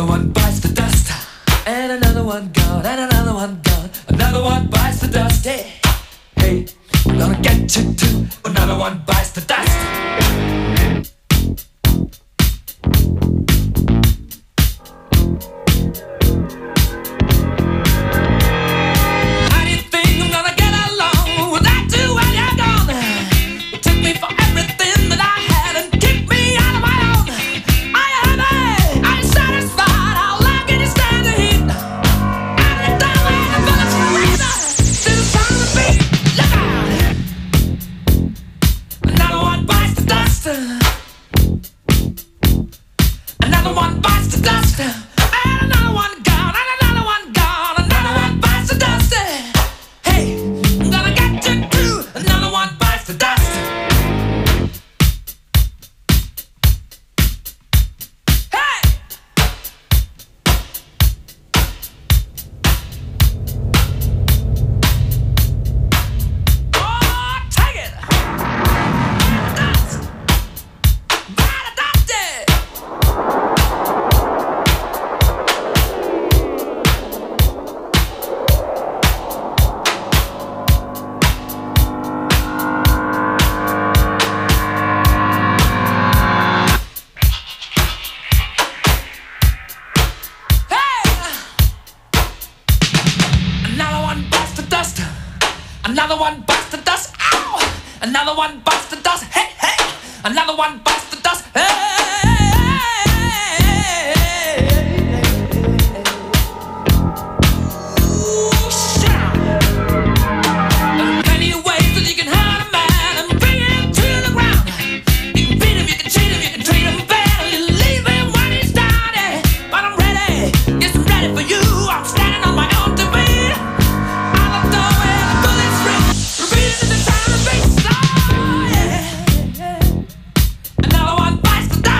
one bites the dust, and another one gone, and another one gone. Another one bites the dust. Hey, hey, I'm gonna get you too. Another one bites the dust. Another one bites the dust, and another one gone, and another one gone. Another one bites the dust. Hey, I'm gonna get you too. Another one bites the dust. Hey, oh, take it. Dust. Bite the dust. Another one bites the dust. Ow! Another one bites the dust. Hey, hey! Another one bites the dust. Hey! Ooh, shout! There are plenty of ways that you can hurt a man and bring him to the ground. You can beat him, you can cheat him, you can treat him bad, you leave him when he's down. But I'm ready, yes, I'm ready for you. I'm standing on my own two feet. Another one bites the dust.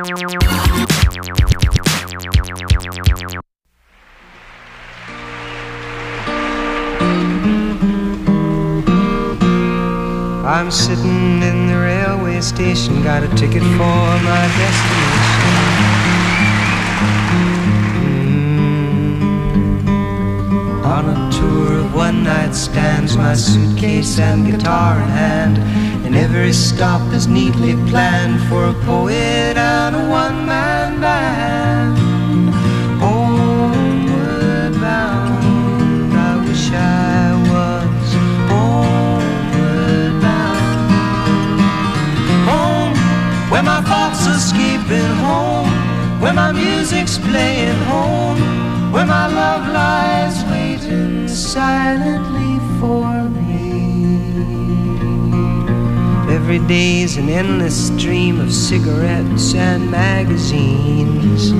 I'm sitting in the railway station, got a ticket for my destination. On a tour of one-night stands, my suitcase and guitar in hand, and every stop is neatly planned for a poet and a one-man band. Homeward bound, I wish I was homeward bound. Home, where my thoughts are escaping, home, where my music's playing, home, where my love lies waiting silently for me. Every day's an endless stream of cigarettes and magazines.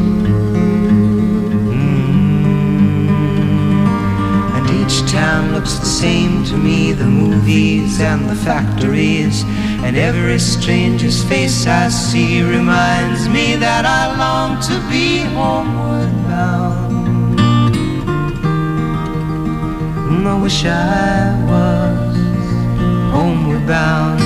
And each town looks the same to me, the movies and the factories, and every stranger's face I see reminds me that I long to be homeward bound. I wish I was homeward bound.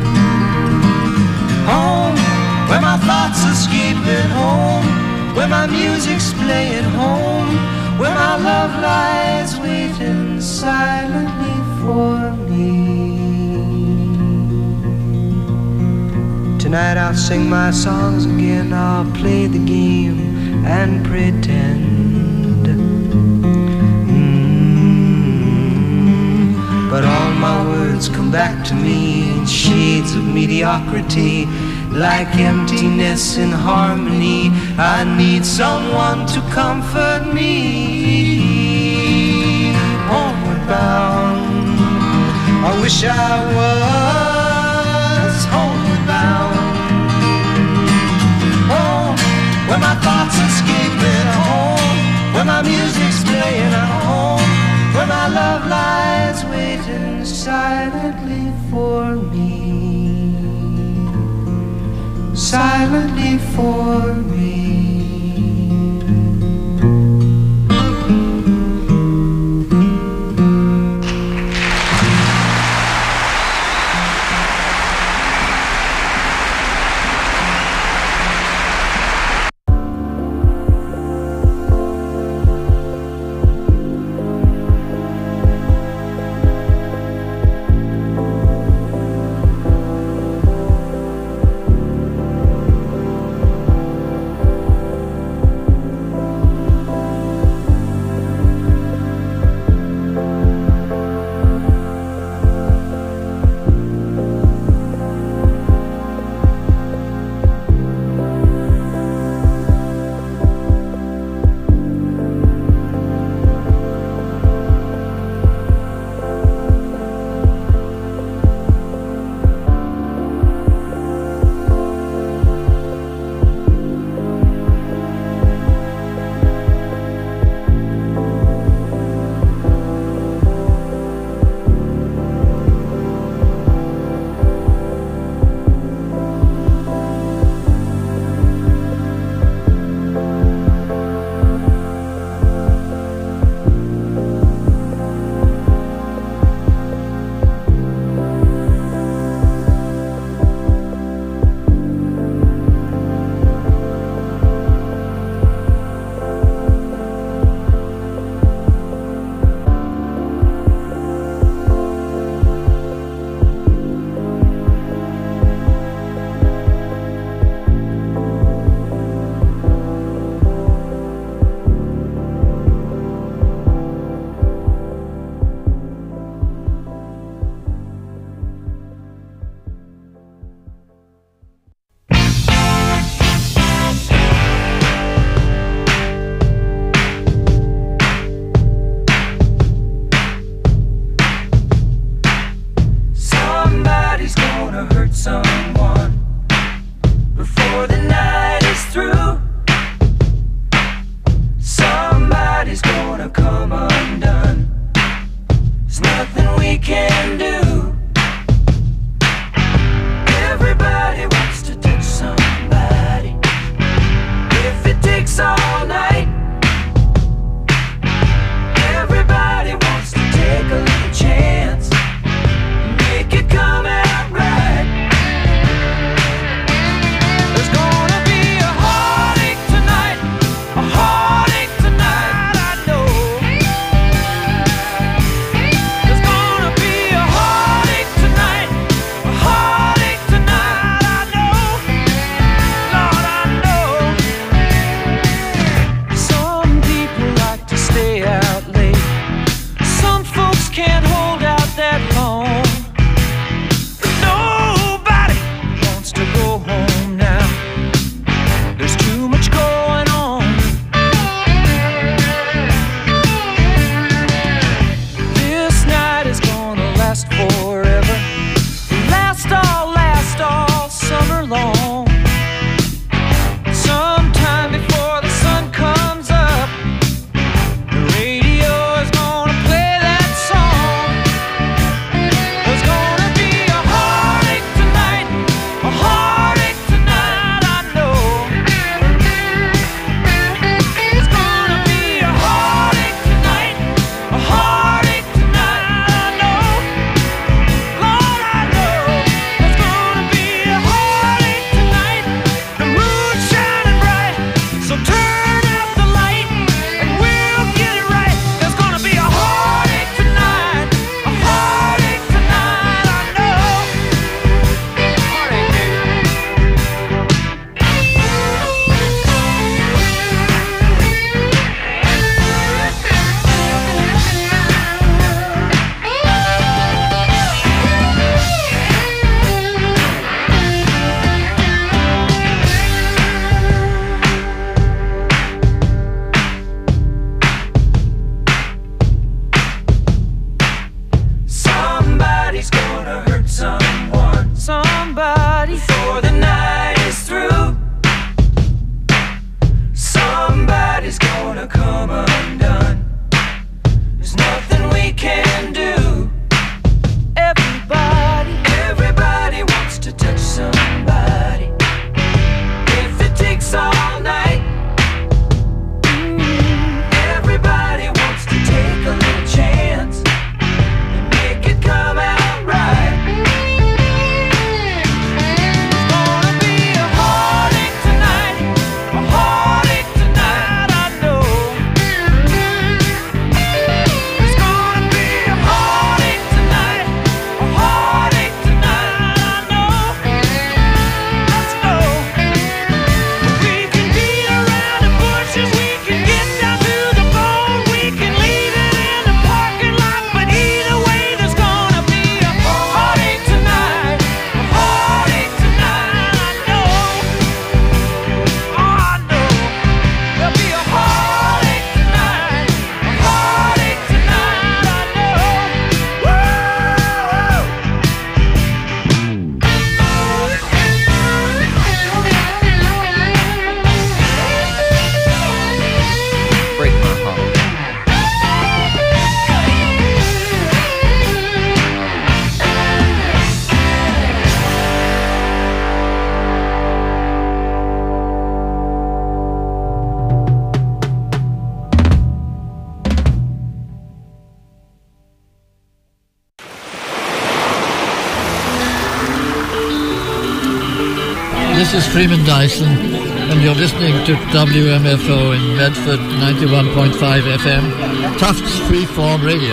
Home, where my thoughts are escaping, home, where my music's playing, home, where my love lies waiting silently for me. Tonight I'll sing my songs again, I'll play the game and pretend. But all my words come back to me in shades of mediocrity, like emptiness in harmony. I need someone to comfort me. Homeward bound, I wish I was homeward bound. Home, where my thoughts escaping, home, where my music's playing, home, where my love lies waiting silently for me, silently for me. This is Freeman Dyson, and you're listening to WMFO in Medford, 91.5 FM, Tufts Freeform Radio.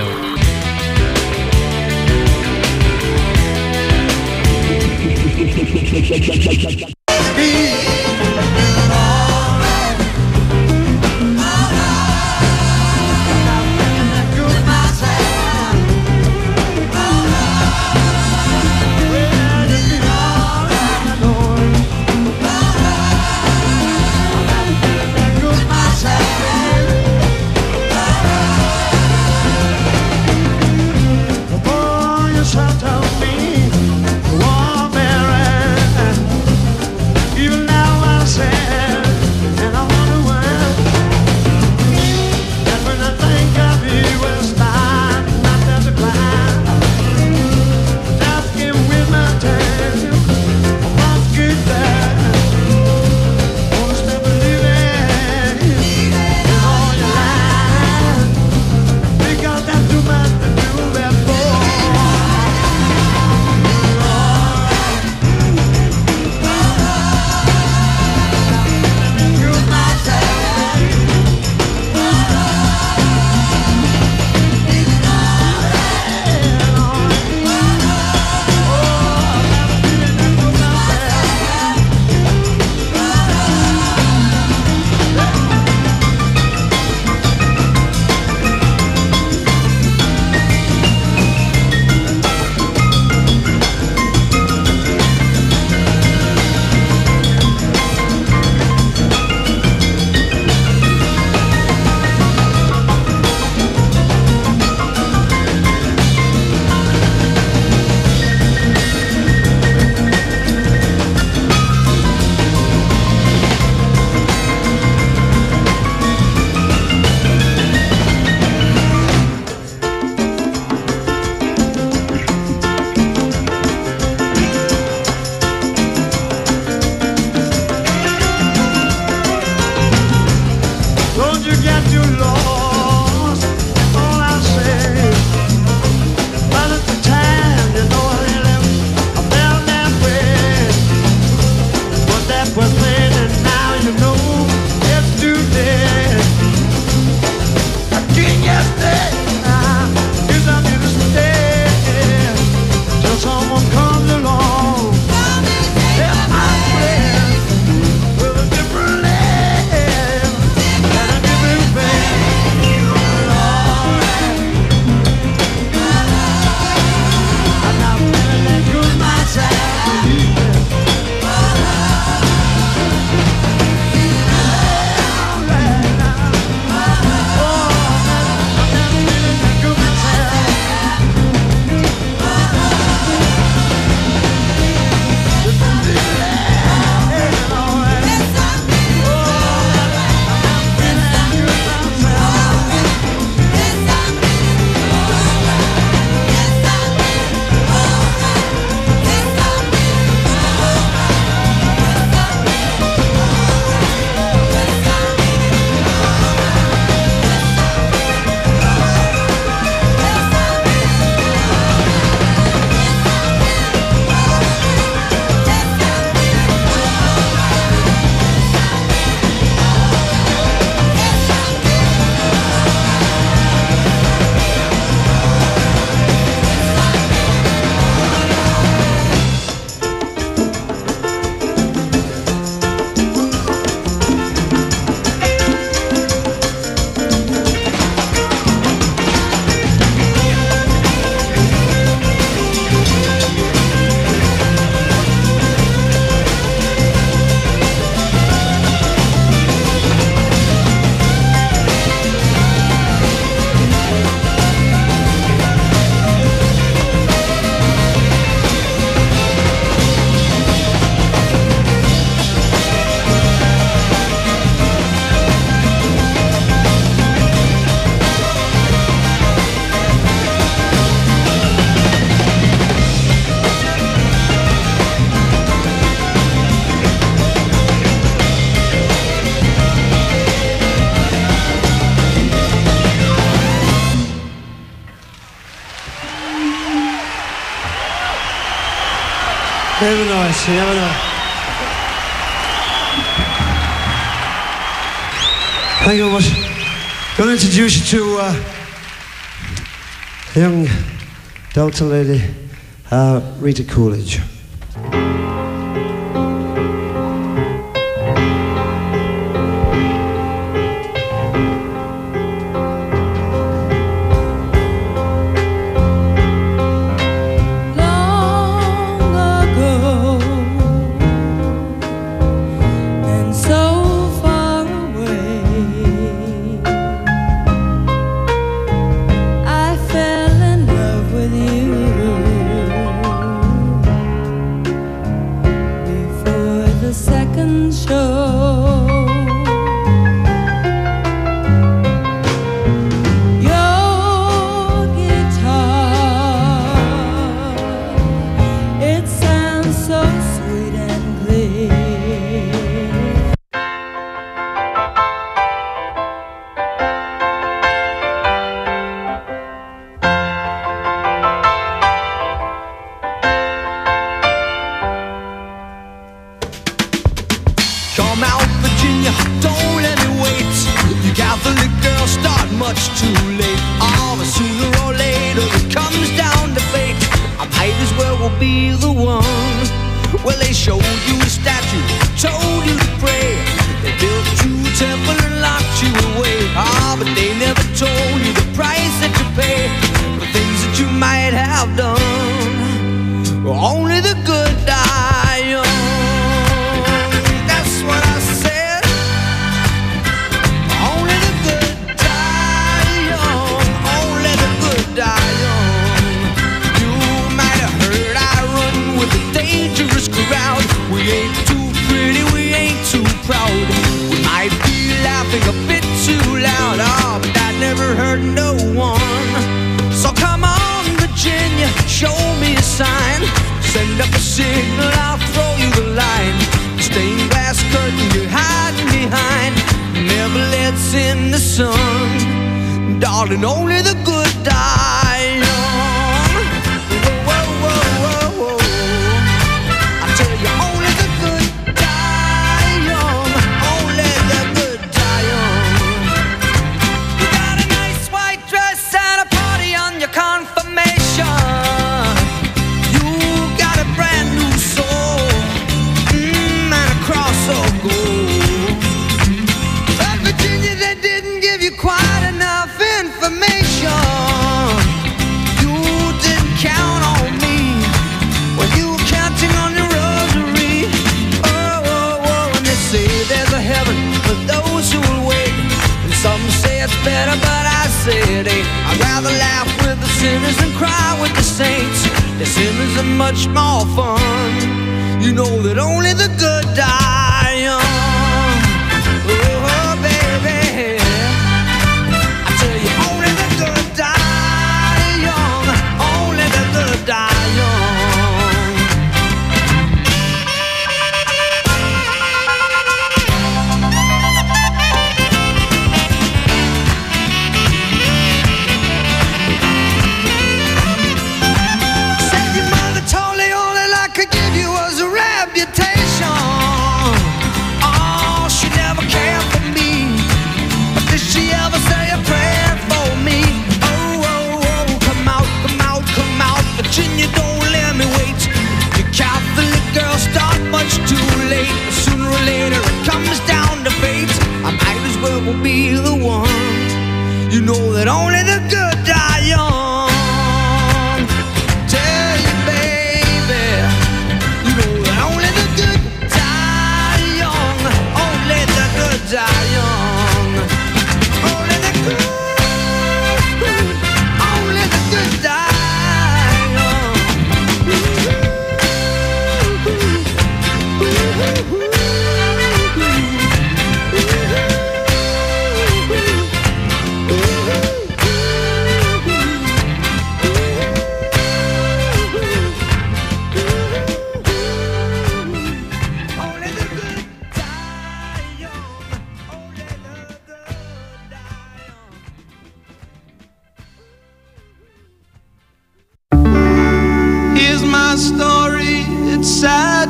Very nice, yeah, Thank you very much. I'm going to introduce you to a young Delta lady, Rita Coolidge.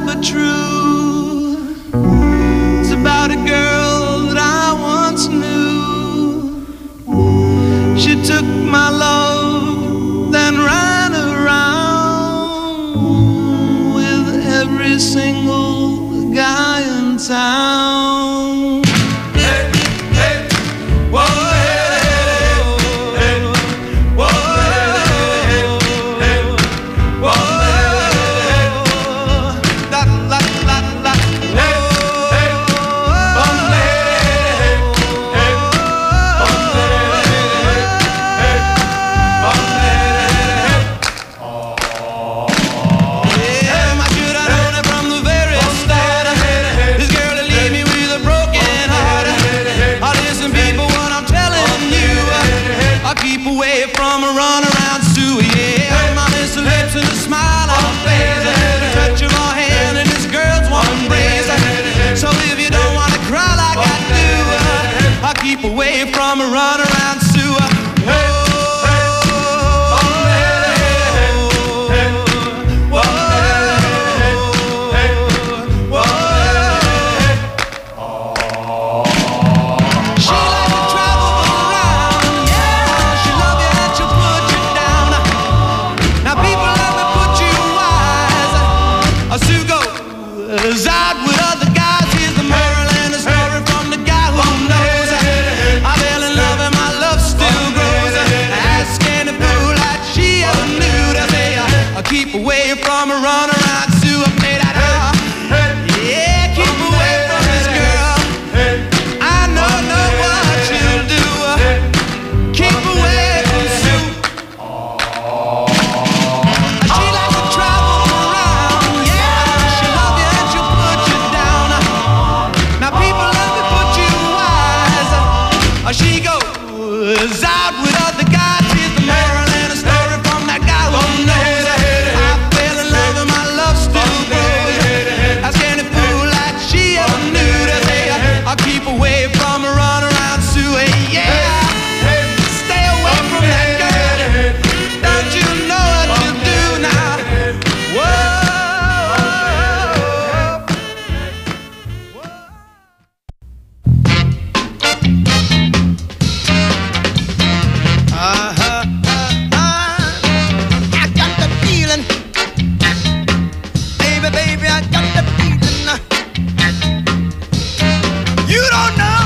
true. It's about a girl that I once knew. and a smile on her face, the touch of her hand and this girl's warm embrace. So if you don't wanna cry like I do, I'll keep away from a run around Sue. Keep away from a run around Sue. I played that yeah, keep away from this girl. I know what she'll do. Keep away from Sue. She likes to travel around. Yeah, she'll love you and she'll put you down. Now people let me put you wise. She goes out with other guys. Here's the moral and a story from that guy who knows. I'll keep away from a run around Sue. Yeah, stay away from that girl. Don't you know what you do now? I got the feeling, baby, I got the feeling. You don't know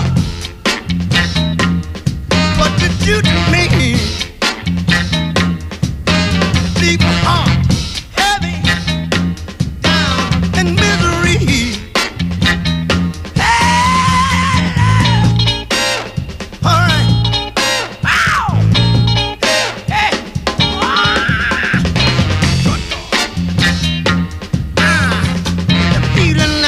what you do to me. Leave my heart heavy, down in misery. Hey, all right. Ow. Hey. The feeling.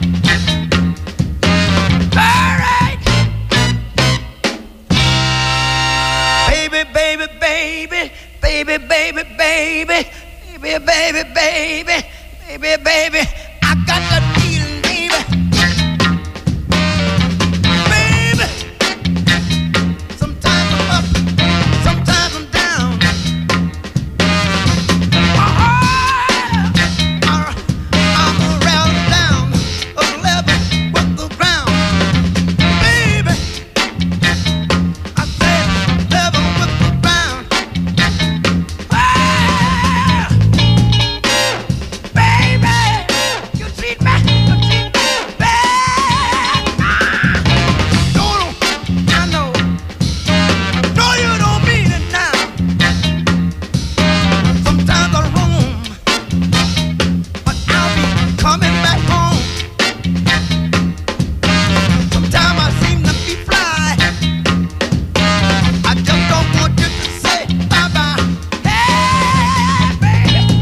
Baby, I got that feeling, baby. Baby, sometimes I'm up, sometimes I'm down. I'm around down, a level with the ground. Baby, I said level with the ground. You treat me bad. I know. No, you don't mean it now. Sometimes I roam, but I'll be coming back home. Sometimes I seem to be fly. I just don't want you to say bye-bye. Hey, baby.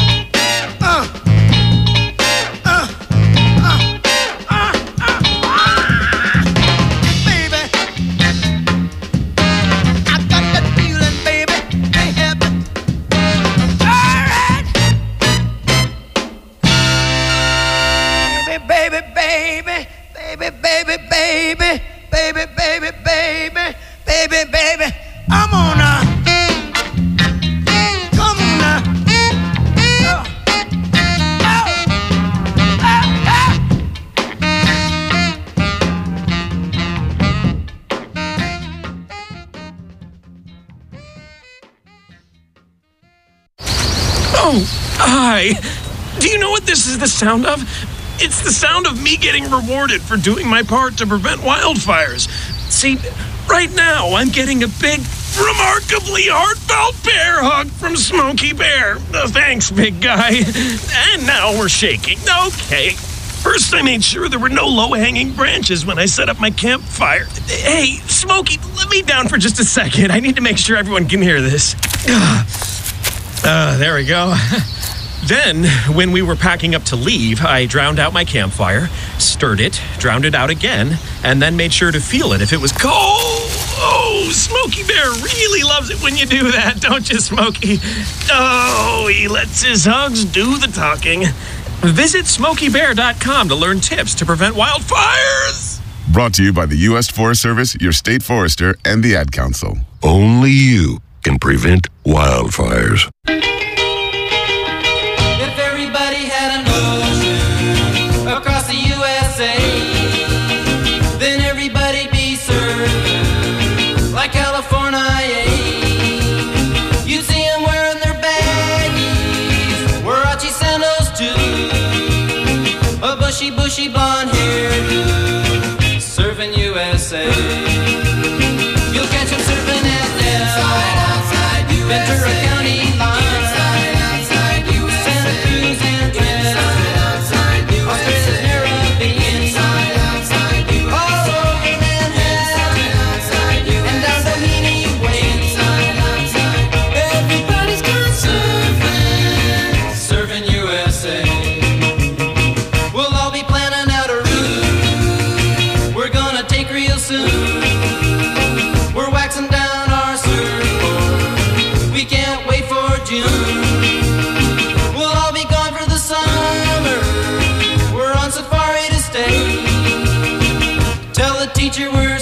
Baby, I'm on now. Come on now. Oh, hi. Do you know what this is the sound of? It's the sound of me getting rewarded for doing my part to prevent wildfires. See, right now I'm getting a big, remarkably heartfelt bear hug from Smokey Bear. Thanks, big guy. And now we're shaking. Okay. First, I made sure there were no low-hanging branches when I set up my campfire. Hey, Smokey, let me down for just a second. I need to make sure everyone can hear this. There we go. Then, when we were packing up to leave, I drowned out my campfire, stirred it, drowned it out again, and then made sure to feel it if it was cold. Oh, Smokey Bear really loves it when you do that, don't you, Smokey? Oh, he lets his hugs do the talking. Visit SmokeyBear.com to learn tips to prevent wildfires. Brought to you by the U.S. Forest Service, your state forester, and the Ad Council. Only you can prevent wildfires. If everybody had an ocean across the USA, then everybody'd be served like California. You'd see them wearing their baggies, Warachi sandals too, a bushy blonde hairdo, serving USA. You'll catch them surfing at Ventura County line, Santa Cruz and Trent, Australia's Caribbean, all over Manhattan, and down Doheny Way. Everybody's gone surfing USA. We'll all be planning out a route we're gonna take real soon. We're waxing down our surfboard, we can't wait for June. We'll all be gone for the summer, we're on safari to stay. Tell the teacher we're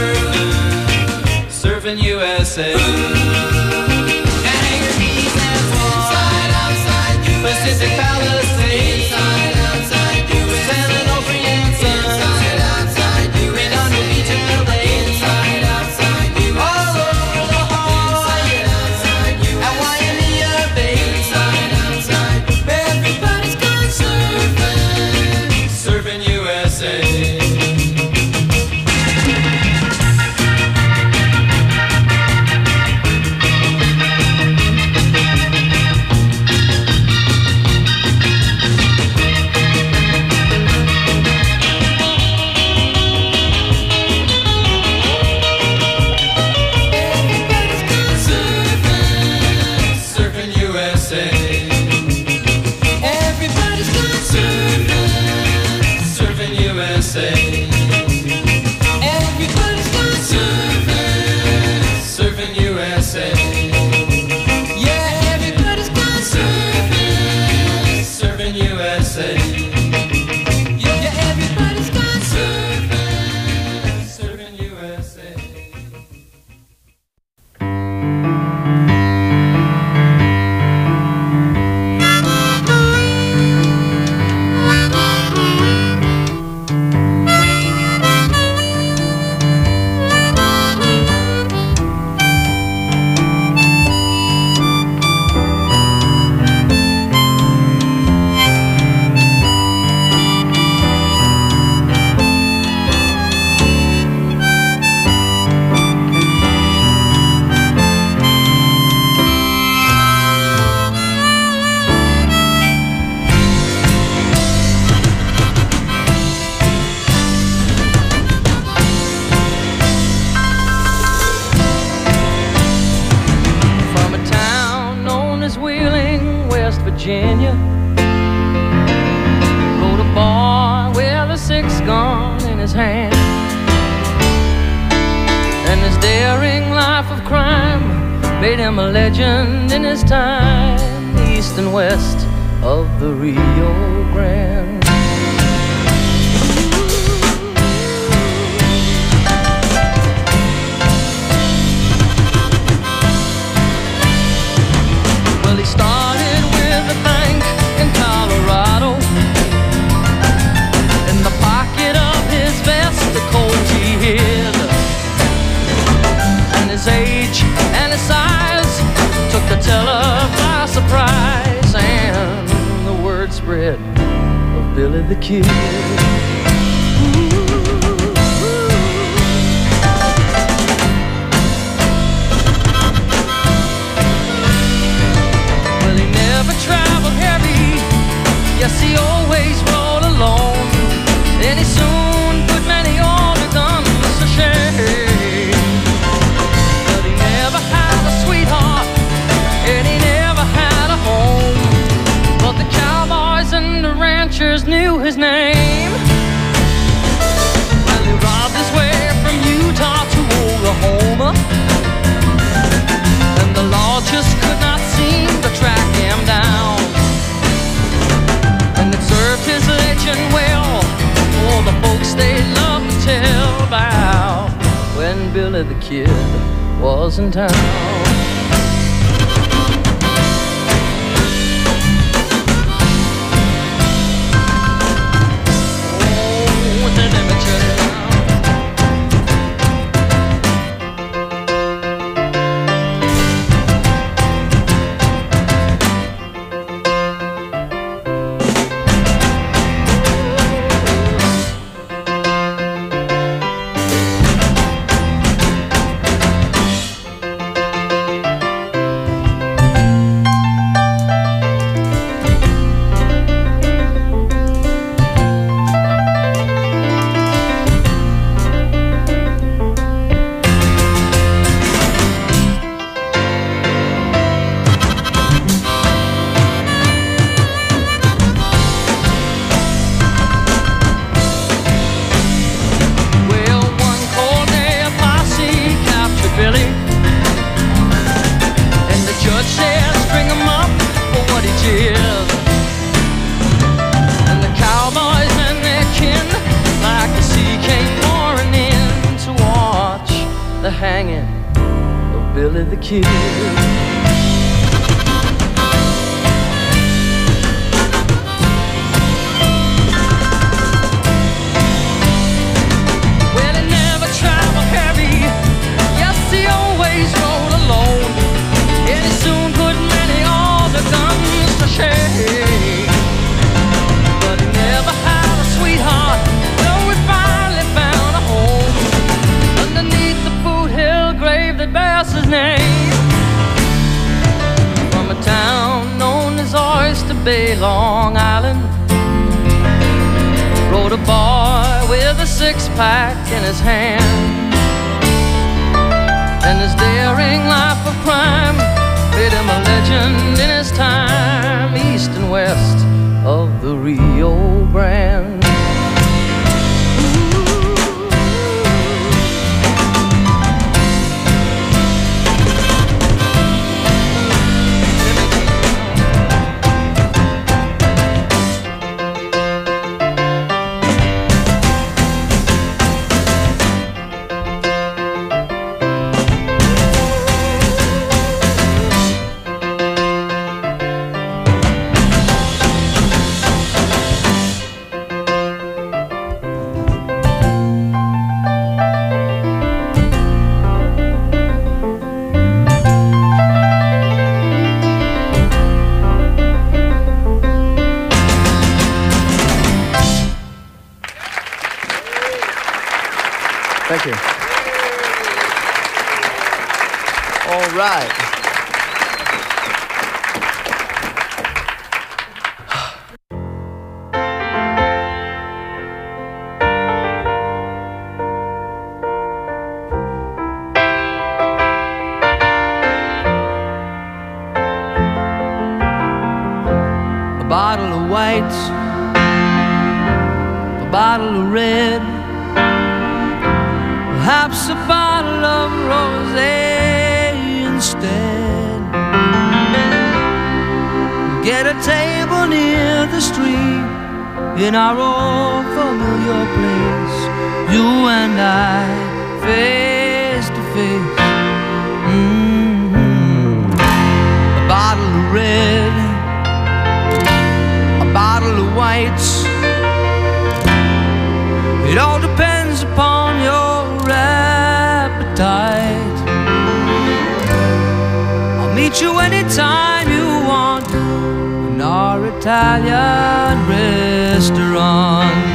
surfing USA. And Hangar Keys has one, Pacific Palisades, San Onofre and Sun, Redondo Beach and LA, all over the Hawaiian and Waimea Bay. Everybody's gone surfing USA. Surfing USA. Everybody's gone surfing USA. Everybody's gone surfing USA. Yeah, everybody's gone surfing USA. Yeah, everybody's gone surfing USA. From a town known as Wheeling, West Virginia, rode a boy with a six-gun in his hand. And his daring life of crime made him a legend in his time, east and west of the Rio Grande. Well, he started with a bank in Colorado. In the pocket of his vest, the cold he hid. And his age and his size took the teller by surprise. And the word spread of Billy the Kid. Well, he never traveled heavy. Yes, he always rode alone. And he soon put many older guns to shame. But he never had a sweetheart, and he never had a home. But the cowboys and the ranchers knew his name. Billy the Kid was in town. Thank you. All right. A bottle of white, a bottle of red, perhaps a bottle of rosé instead. Get a table near the stream in our old familiar place, you and I, face to face. A bottle of red, a bottle of white. It all depends upon your appetite. I'll meet you anytime you want in our Italian restaurant.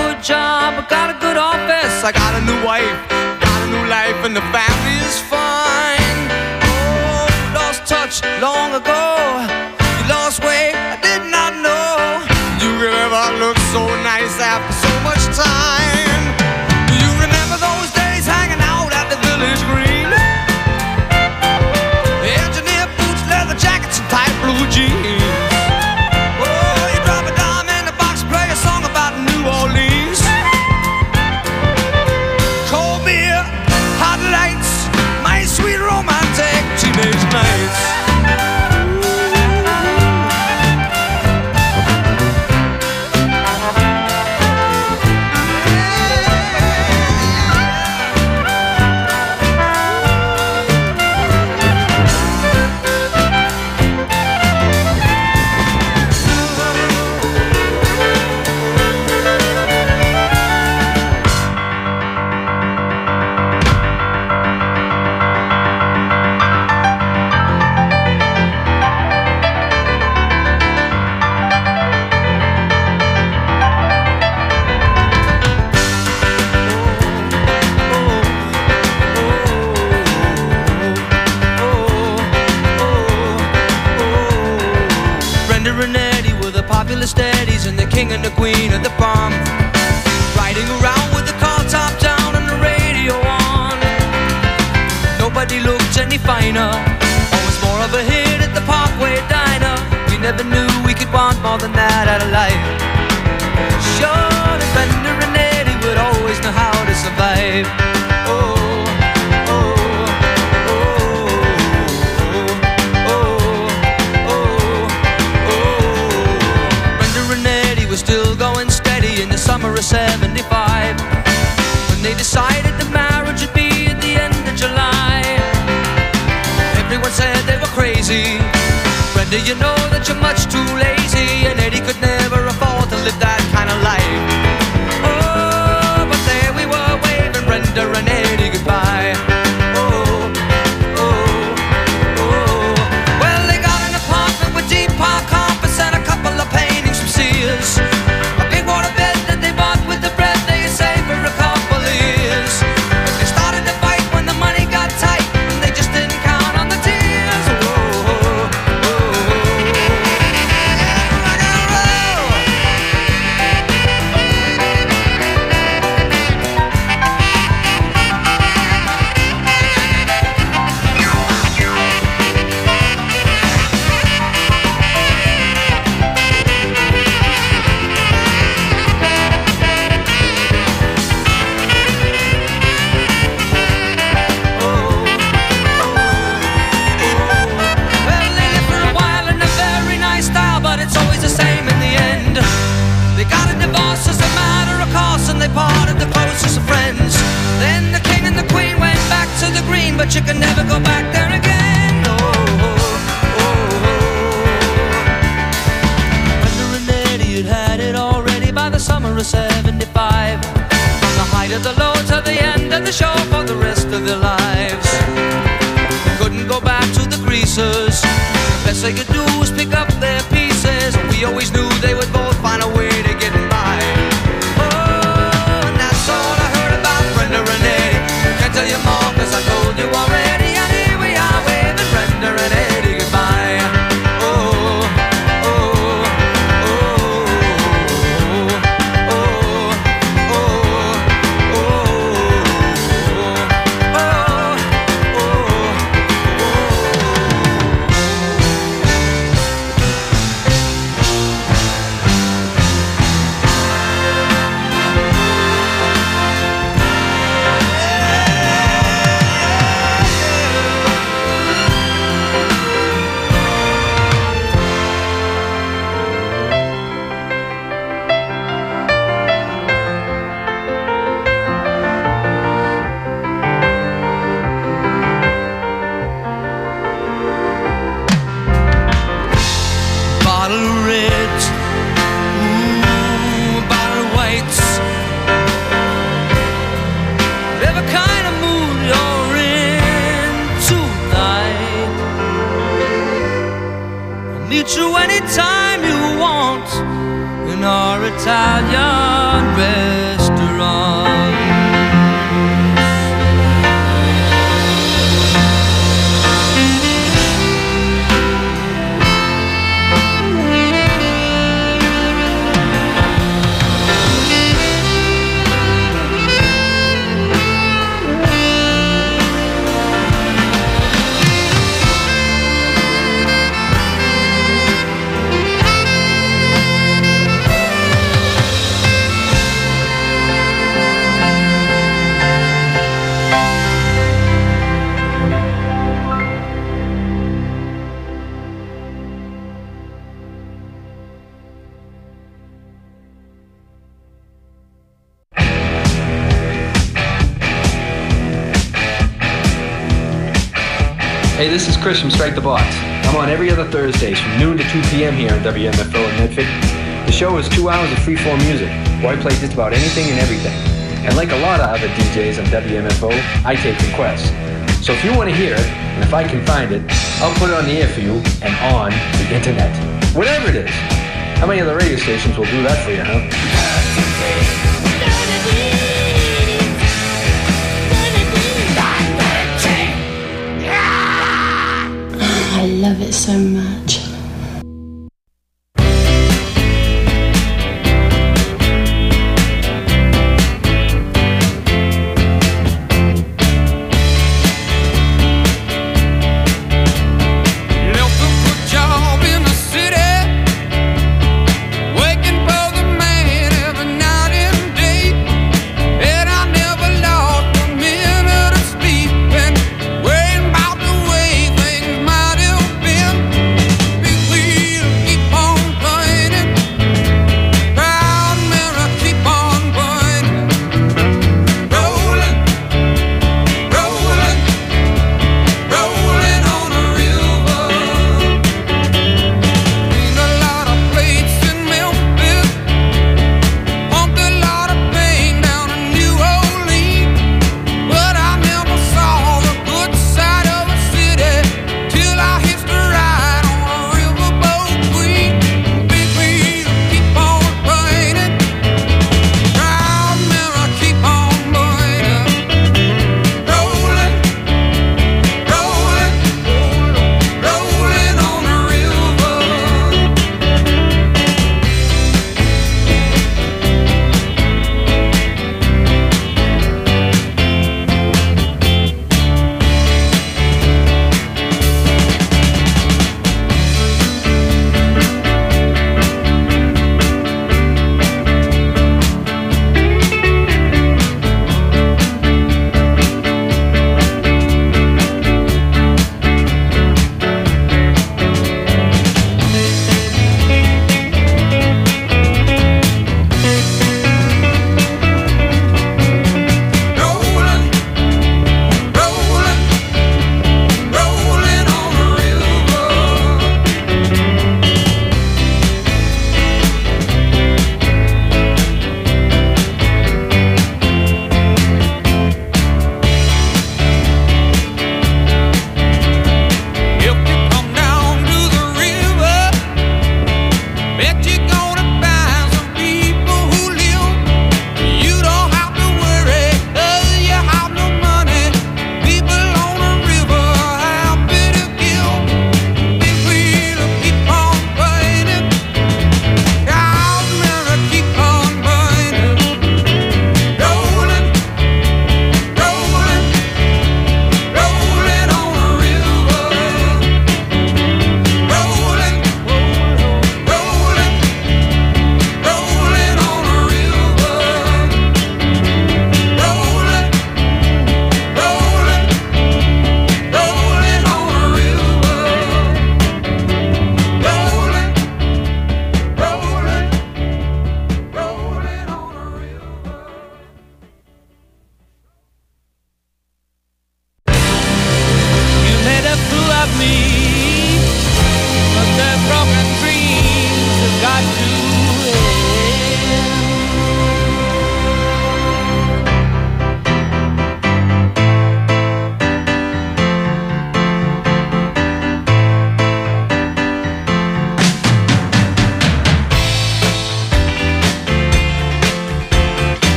I got a new wife, got a new life, and the family is fun. long ago. You lost weight, I did not know. You could ever look so nice after so much time. Do you remember those days hanging out at the village green? Engineer boots, leather jackets, and tight blue jeans. Oh, you drop a dime in the box, play a song about New Orleans. Cold beer, hot lights, my sweet romantic teenage nights. Steadies and the king and the queen of the bomb, riding around with the car top down and the radio on. Nobody looked any finer, always more of a hit at the Parkway Diner. We never knew we could want more than that out of life. Sure, the Bender and Eddie would always know how to survive. Summer of '75, when they decided the marriage would be at the end of July. Everyone said they were crazy. Brenda, you know that you're much too lazy, and Eddie could never afford to live that kind of life. Oh, but there we were waving Brenda and Eddie goodbye. Well, they got an apartment with deep park carpets and a couple of paintings from Sears. A big water bed with the bread they saved for a couple of years. But they started to fight when the money got tight, and they just didn't count on the tears. They got a divorce as a matter of course, and they parted the closest of friends. Then the king and the queen went back to the green, but you can never go back there again. Brenda and Eddie had it already by the summer of '75. From the height of the low to the end of the show for the rest of their lives. They couldn't go back to the greasers. The best they could do was pick up their pieces. We always knew they would both find a way to get by. Oh, and that's all I heard about Brenda and Eddie. Can't tell you more cause I told you already. And here we are waving Brenda and Eddie goodbye. Oh, oh, oh, oh, oh, oh, meet you anytime you want in our Italian restaurant. Hey, this is Chris from Strike the Box. I'm on every other Thursdays from noon to 2 p.m. here on WMFO in Medford. The show is 2 hours of free-form music, where I play just about anything and everything. And like a lot of other DJs on WMFO, I take requests. So if you want to hear it, and if I can find it, I'll put it on the air for you and on the internet. Whatever it is. How many other radio stations will do that for you, huh? I love it so much.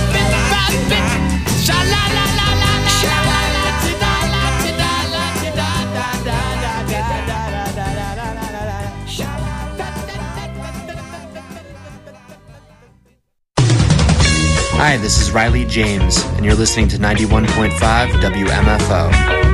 Hi, this is Riley James, and you're listening to 91.5 WMFO.